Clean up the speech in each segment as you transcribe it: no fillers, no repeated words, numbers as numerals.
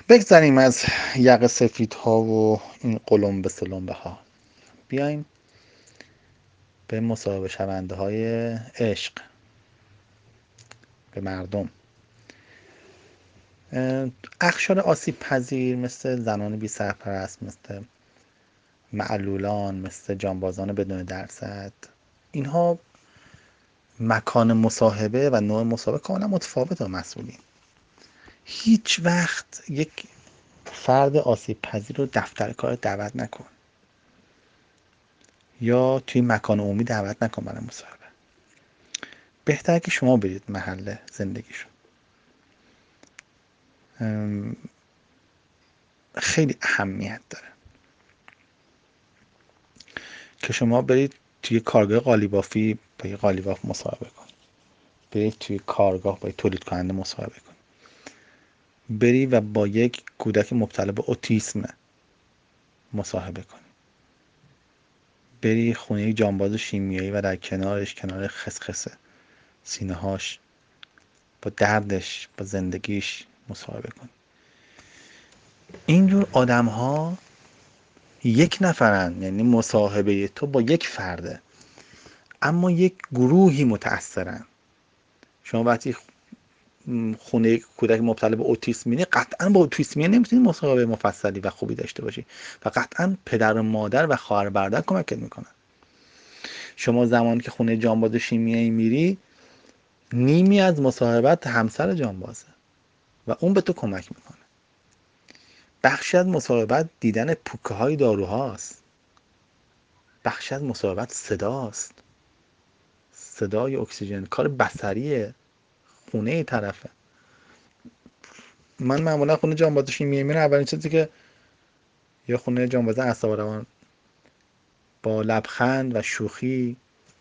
بگذریم از یقه سفیدها و این قلمبه سلمبه ها، بیایم به مصاحبه شونده های عشق به مردم. اقشار آسیب پذیر مثل زنان بی سرپرست، مثل معلولان، مثل جانبازان بدون درصد، اینها مکان مصاحبه و نوع مصاحبه کاملا متفاوته. مسئولین هیچ وقت یک فرد آسیب پذیر رو دفتر کار دعوت نکن یا توی مکان عمومی دعوت نکن برای مصاحبه. بهتره که شما برید محل زندگیشون. خیلی اهمیت داره که شما برید توی کارگاه قالیبافی با یه قالیباف مصاحبه کنید، برید توی کارگاه با یه تولید کننده مصاحبه کنید، بری و با یک کودک مبتلا به اوتیسم مصاحبه کنید، بری خونه جانباز شیمیایی و در کنارش، کنار خسخسه سینه هاش، با دردش، با زندگیش مصاحبه کنید. اینجور آدم ها یک نفرن، یعنی مصاحبه تو با یک فرده، اما یک گروهی متأثرن. شما وقتی خونه کودک مبتلا به اوتیسم می‌بینی، قطعا با اوتیسمی نمیتونی مصاحبه مفصلی و خوبی داشته باشی و قطعا پدر و مادر و خواهر برادر کمکت میکنن. شما زمانی که خونه جانباز شیمیایی میری، نیمی از مصاحبت همسر جانبازه و اون به تو کمک میکنه. بخشی از مصاحبت دیدن پوکه های داروهاست، بخشی از مصاحبت صداست، صدای اکسیژن، کار بصریه، خونه طرفه. من معمولا خونه جانباز شیمیایی میرم، اولین چیزی که یا خونه جانباز اعصاب و روان با لبخند و شوخی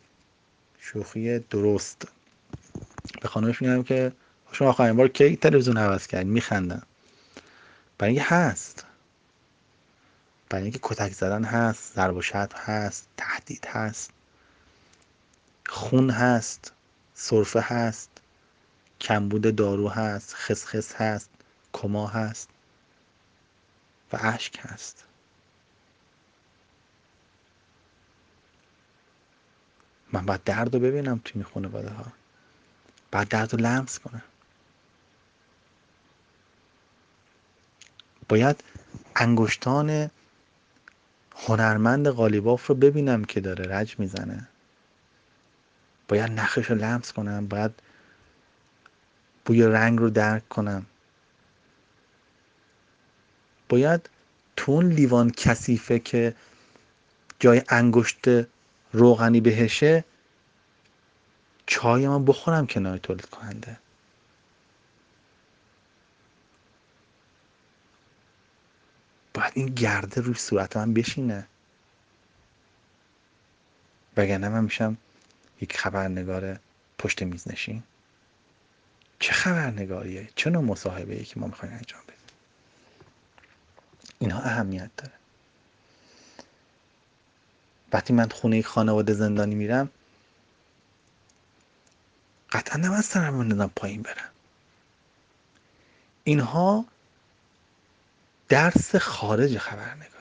درست به خانمش میگم که شما آخرین بار کی تلویزیون عوض کردین؟ میخندن. برای اینکه هست، برای اینکه کتک زدن هست، ضرب و شتم هست، تهدید هست، خون هست، سرفه هست، کمبود دارو هست، خسخس هست، کما هست و اشک هست. من باید درد رو ببینم توی این خانواده ها، باید درد رو لمس کنم، باید انگشتان هنرمند قالیباف رو ببینم که داره رج میزنه، باید نخش رو لمس کنم، باید بوی رنگ رو درک کنم، باید تو اون لیوان کثیفه که جای انگشت روغنی بهشه چای من بخورم کنار تولید کننده. باید این گرده روی صورت من بشینه، وگرنه من میشم یک خبرنگار پشت میز نشین. چه خبرنگاریه؟ چه نوع مصاحبه‌ای که ما میخوایم انجام بدیم؟ اینها اهمیت داره. وقتی من خونه خانواده زندانی میرم، قطعا نباید سرم بندازم پایین برم. اینها درس خارج خبرنگاری.